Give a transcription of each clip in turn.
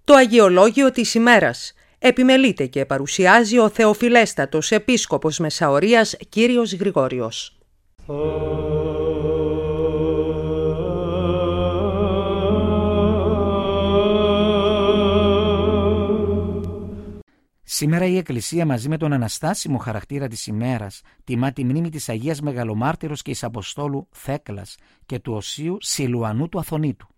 Το Αγιολόγιο της ημέρας επιμελείται και παρουσιάζει ο Θεοφιλέστατος Επίσκοπος Μεσαωρίας Κύριος Γρηγόριος. Σήμερα η Εκκλησία μαζί με τον αναστάσιμο χαρακτήρα της ημέρας τιμά τη μνήμη της Αγίας Μεγαλομάρτυρος και εις Αποστόλου Θέκλας και του Οσίου Σιλουανού του Αθωνίτου.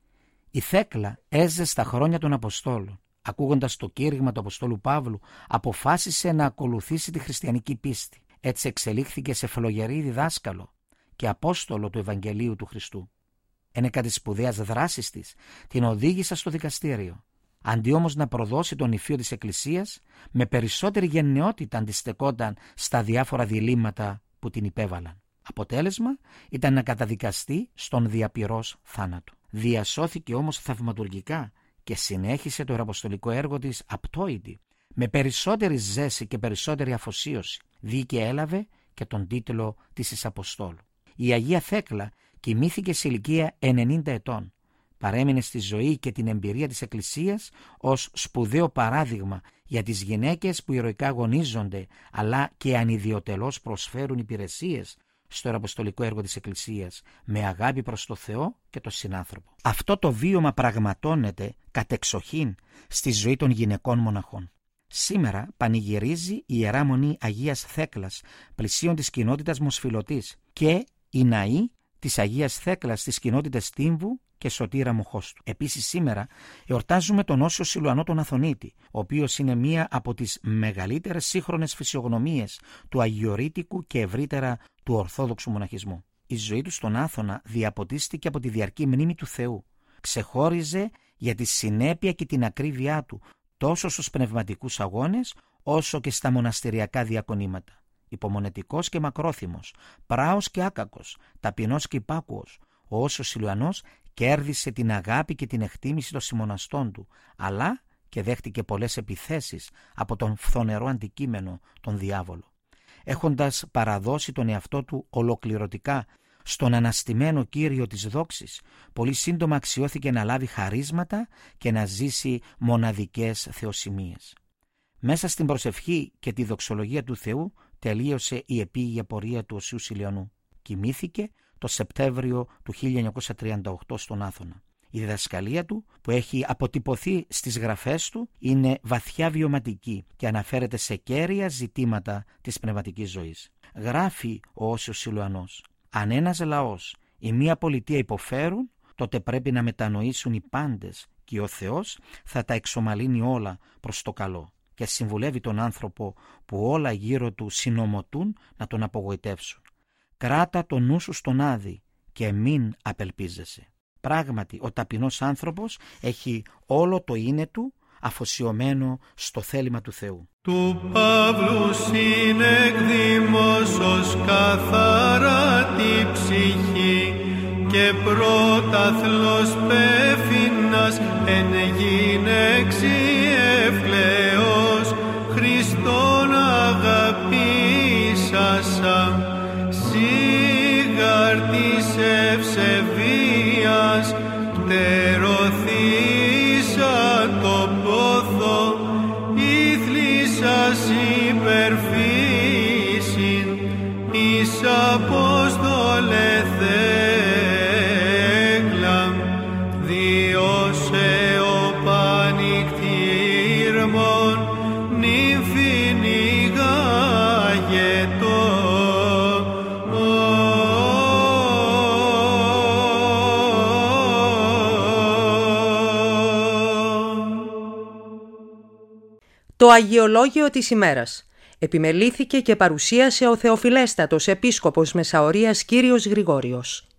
Η Θέκλα έζησε στα χρόνια των Αποστόλων. Ακούγοντας το κήρυγμα του Αποστόλου Παύλου, αποφάσισε να ακολουθήσει τη χριστιανική πίστη. Έτσι εξελίχθηκε σε φλογερή διδάσκαλο και Απόστολο του Ευαγγελίου του Χριστού. Ένεκα της σπουδαίας δράσης της την οδήγησε στο δικαστήριο. Αντί όμως να προδώσει τον υφείο της Εκκλησίας, με περισσότερη γενναιότητα αντιστεκόταν στα διάφορα διλήμματα που την υπέβαλαν. Αποτέλεσμα ήταν να καταδικαστεί στον διαπυρός θάνατο. Διασώθηκε όμως θαυματουργικά και συνέχισε το ιεραποστολικό έργο της απτόητη, με περισσότερη ζέση και περισσότερη αφοσίωση. Δίκαια έλαβε και τον τίτλο της εις Αποστόλου. Η Αγία Θέκλα κοιμήθηκε σε ηλικία 90 ετών. Παρέμεινε στη ζωή και την εμπειρία της Εκκλησίας ως σπουδαίο παράδειγμα για τις γυναίκες που ηρωικά αγωνίζονται αλλά και ανιδιοτελώς προσφέρουν υπηρεσίες στο ιεραποστολικό έργο της Εκκλησίας με αγάπη προς το Θεό και τον συνάνθρωπο. Αυτό το βίωμα πραγματώνεται κατεξοχήν στη ζωή των γυναικών μοναχών. Σήμερα πανηγυρίζει η Ιερά Μονή Αγίας Θέκλας πλησίων της κοινότητας Μοσφυλωτής και η ναή της Αγίας Θέκλας στις κοινότητες Τύμβου και Σωτήρα Μοχώστου. Επίσης σήμερα εορτάζουμε τον Όσιο Σιλουανό τον Αθωνίτη, ο οποίος είναι μία από τις μεγαλύτερες σύγχρονες φυσιογνωμίες του αγιορείτικου και ευρύτερα του ορθόδοξου μοναχισμού. Η ζωή του στον Άθωνα διαποτίστηκε από τη διαρκή μνήμη του Θεού. Ξεχώριζε για τη συνέπεια και την ακρίβειά του τόσο στους πνευματικούς αγώνες όσο και στα μοναστηριακά διακονήματα. Υπομονετικός και μακρόθυμος, πράος και άκακος, ταπεινός και υπάκουος, ο Όσιος Σιλουανός κέρδισε την αγάπη και την εκτίμηση των συμμοναστών του, αλλά και δέχτηκε πολλές επιθέσεις από τον φθονερό αντικείμενο, τον διάβολο. Έχοντας παραδώσει τον εαυτό του ολοκληρωτικά στον αναστημένο Κύριο της δόξης, πολύ σύντομα αξιώθηκε να λάβει χαρίσματα και να ζήσει μοναδικές θεοσημίες. Μέσα στην προσευχή και τη δοξολογία του Θεού τελείωσε η επίγεια πορεία του Οσίου Σιλουανού. Κοιμήθηκε το Σεπτέμβριο του 1938 στον Άθωνα. Η διδασκαλία του, που έχει αποτυπωθεί στις γραφές του, είναι βαθιά βιωματική και αναφέρεται σε κέρια ζητήματα της πνευματικής ζωής. Γράφει ο Όσιος Σιλουανός: «Αν ένας λαός ή μία πολιτεία υποφέρουν, τότε πρέπει να μετανοήσουν οι πάντες και ο Θεός θα τα εξομαλύνει όλα προς το καλό». Και συμβουλεύει τον άνθρωπο που όλα γύρω του συνομωτούν να τον απογοητεύσουν. «Κράτα το νου σου στον άδει και μην απελπίζεσαι». Πράγματι, ο ταπεινός άνθρωπος έχει όλο το είναι του αφοσιωμένο στο θέλημα του Θεού. Του Παύλου συνεκδημόσως καθαρά τη ψυχή και πρωταθλός πέφυνας εν γυναίξη ευκλαίος Χριστόν αγαπήσασα σίγαρ της ευσεβίας πτερωθήσα το πόθο ήθλησας υπερφύσιν εις Απόστολε Θέκλα διώσε ο πανικτήρμον νυμφήν ηγάγετο. Το Αγιολόγιο της ημέρας επιμελήθηκε και παρουσίασε ο Θεοφιλέστατος Επίσκοπος Μεσαωρίας Κύριος Γρηγόριος.